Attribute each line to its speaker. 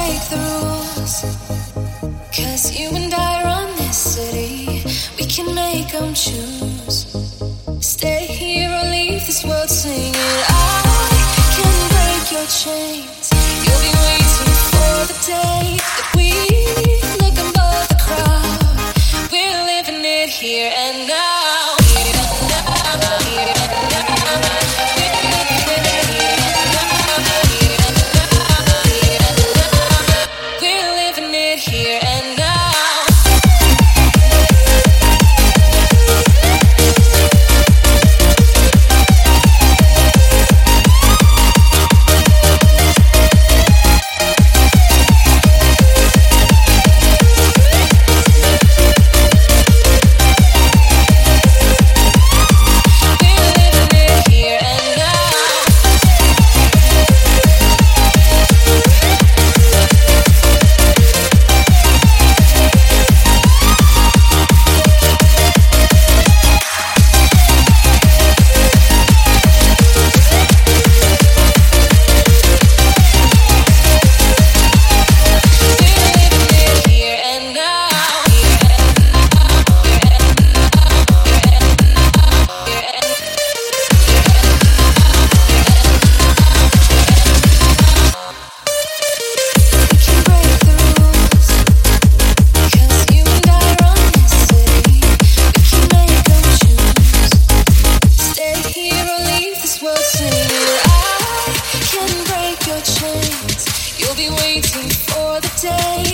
Speaker 1: break the rules, 'cause you and I run this city. We can make them choose. Stay here or leave this world singing. I can break your chains. You'll be waiting for the day that we look above the crowd. We're living it here and now. You'll be waiting for the day